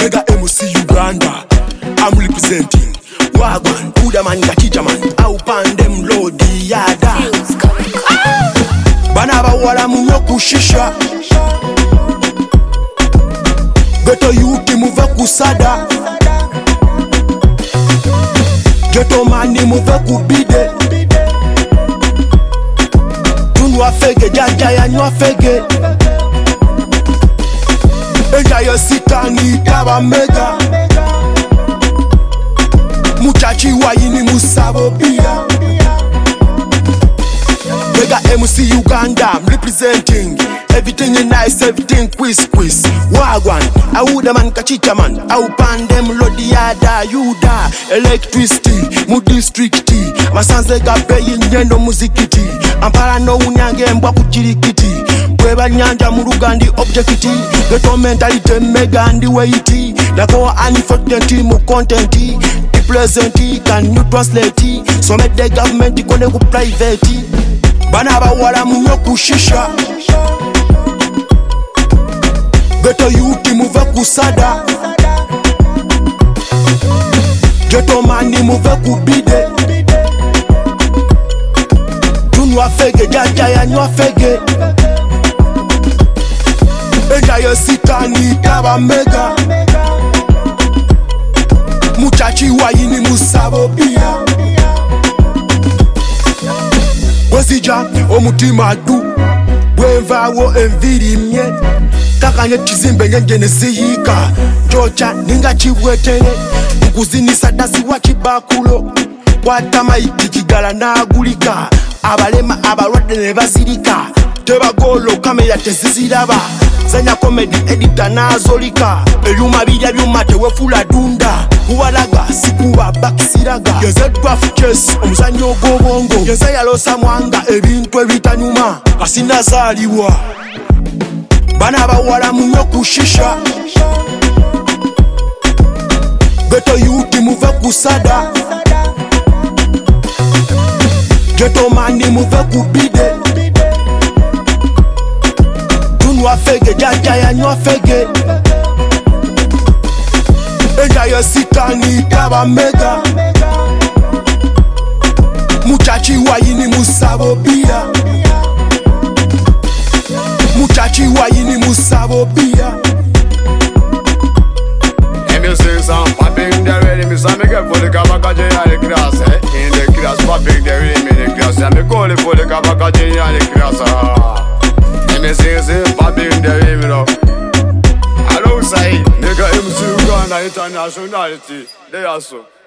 Mega MC Uganda. I'm representing Wagwan, Udaman, Gachijaman, au pandem lodi yada. Bana bawala munyo kushisha. Geto yuti muve kusada. Geto mani muve kubide. Tunwa fege, jaja ya nywa fege. Enja yo sitani taba mega. Muchachi wa yini musabo bia. Mega MC Uganda, I'm representing. Everything is nice, everything quiz. Wagwan, Audaman, Kachichaman, au pandem lodi yada yuda. Electricity, mu districti. Masanze gabe nyendo muzikiti. Ampara no unyange mbwa kuchirikiti. Kweba nyanja murugandi objecti. Geto mentality mega andi weiti. Nako anifotenti mu contenti. Presenti, can you translate? So make the government ikone ku private. Bana bawala munyo kushisha. Geto yuti muve kusada. Geto mani muve kubide. Tunwa fege, jaja ya nywa fege. Enja yo sitani taba mega. Muchachi wa yini musabo bia. Wazija omutima du. Weva wo enviri mye. Kakanye chizimbe nyenje nesiyika. Jocha ninga chibwetele. Mkuzini sadasi wa chibakulo. Watama ikikigala na agulika. Abalema abalwade ne bazirika. Teba golo kamera teziziraba. Zanya comedy editor nazolika. Eyuma bidya byuma tewefula dunda. Kuwalaga sikuba bakisiraga. Yeze draft chase omuzanyo ogw'obwongo. Yeze yalosa mwanga ebintu ebitanyuma. Asinazaliwa. Bana bawala munyo kushisha. Geto yuti muve kusada. Geto mani muve kubide. Tunwa fege, jaja ya nywa fege. Enja yo sitani taba mega. Muchachi wa yini musabo bia. Muchachi wa yini musabo bia. Me sing some popping the rhythm. Me say me get for the kabakaji and the grass. In the grass popping the rhythm in the grass. And me call it for the kabakaji and the grass. Me sing popping the rhythm now. Alongside Mega MC Uganda internationality. They also.